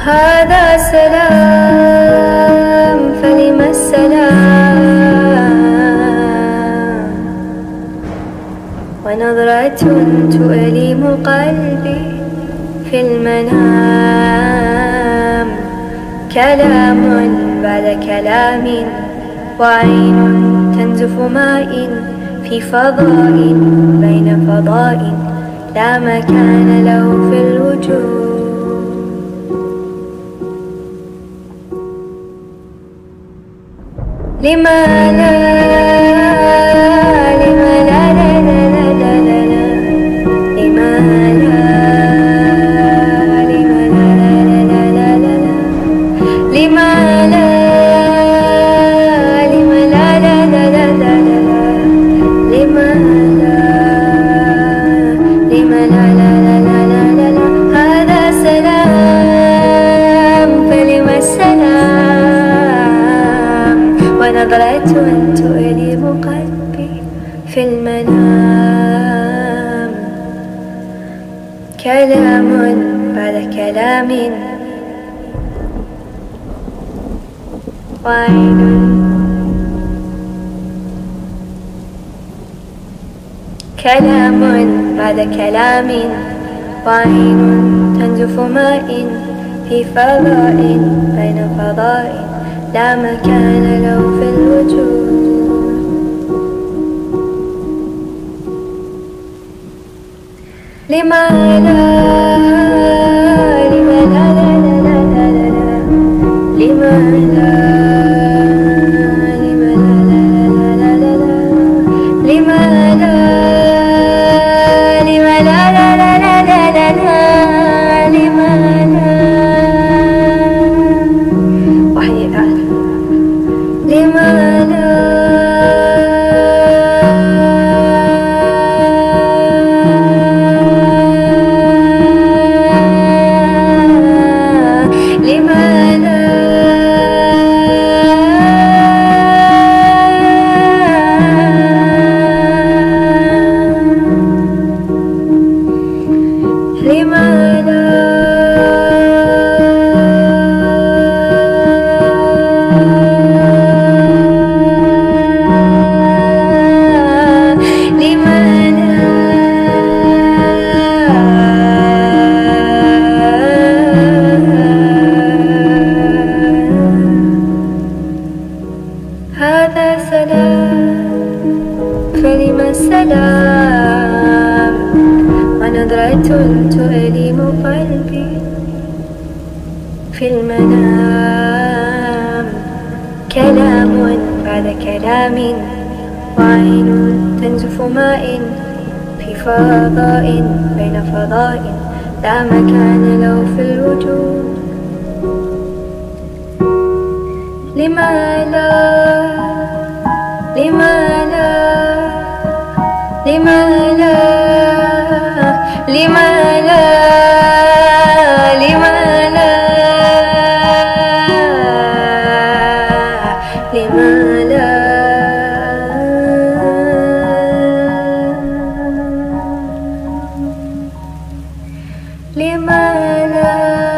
هذا سلام فلم السلام، ونظرة تؤلم قلبي في المنام، كلام بعد كلام، وعين تنزف ماء في فضاء بين فضاء لا مكان له في الوجود. لما لا لما لا لا لا لا لا لا لما لا لما لا لا لا لا لا لما لا لما لا لا لا لا لا لما لا لما لا لا لا لا لا لا. هذا سلام فلم السلام، ونظرة تؤلم قلبي في المنام، كلام بعد كلام، وعين كلام بعد كلام، وعين تنزف ماء في فضاء بين فضاء لا مكان له في الوجود. لما لا لما لا لا لا لا لا لا لما لا لما لا لا لا لا لا لما لا لما لا لا لا لا لا لا لما لا وحي أعلى لما لا هذا سلام فلم السلام، ونظرة تؤلم قلبي في المنام، كلام بعد كلام، وعين تنزف ماء في فضاء بين فضاء لا مكان له في الوجود. لما لا لما لا لما لا لما لا لما لا لما لا لما لا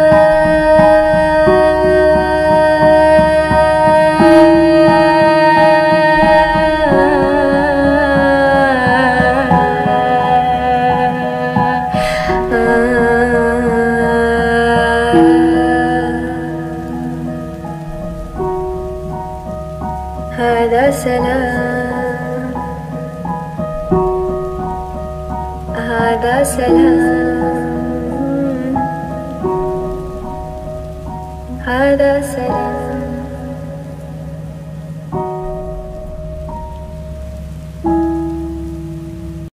هذا سلام هذا سلام هذا سلام.